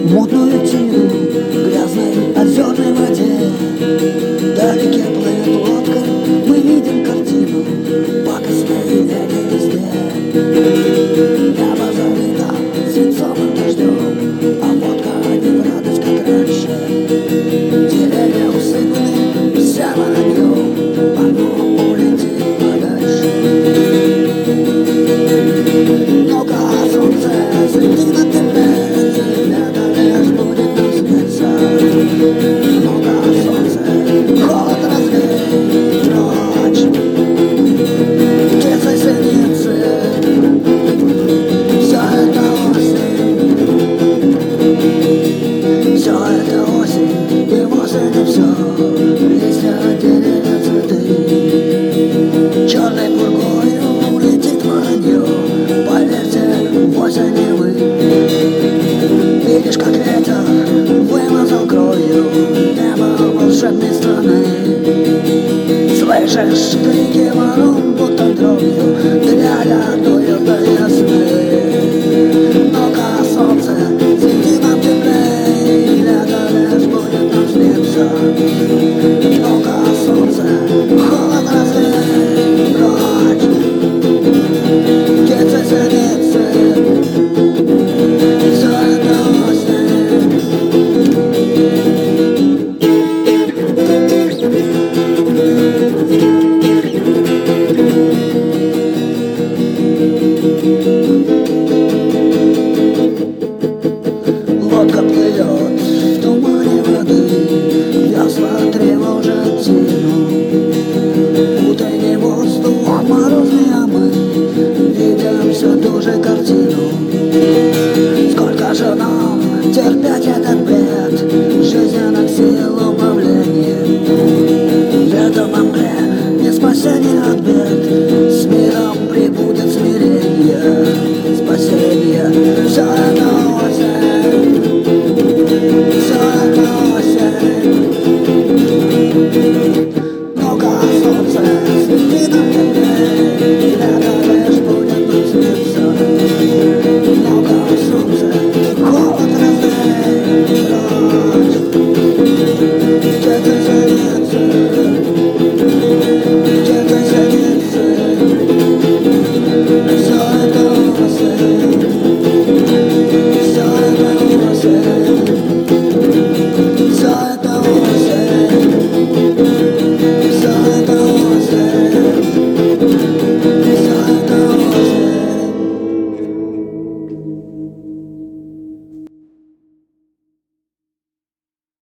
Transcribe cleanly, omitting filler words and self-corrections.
мутную тину грязной озерной воде. Вдалеке плывет лодка, мы видим картину пакостной лени везде. Небо залито свинцовым дождем, а водка не в радость, как раньше. Деревья усыпаны зеланью, оно улетит подальше. Ну-ка, солнце, свети над темпе, это лишь будет нам сниться. Ну-ка, солнце, холод разлей прочь, птицей синицы. Все это осень, все это осень, и вовсе не все. Листья, деревья, цветы, черной пургою летит воронье. Поверьте, вовсе не вы. Видишь, как ветер вымазал кровью небо волшебной страны. Слышишь крики ворон, будто дробью дляля дуют до весны. Ну-ка, солнце, свети нам теплей, лето лишь будет нам сниться. Ну-ка, солнце, холод разлей прочь, птицы синицы. Все это осень. Лодка плывет в тумане воды, весла тревожат тину. Утренний воздух морозный, а мы видим всю ту же картину. Сколько же нам терпеть этот бред жизненных сил управления? Лето во мгле, не спасение от бед, с миром прибудет смирение, спасение. Все это осень, все это осень. Ну-ка, солнце, свети нам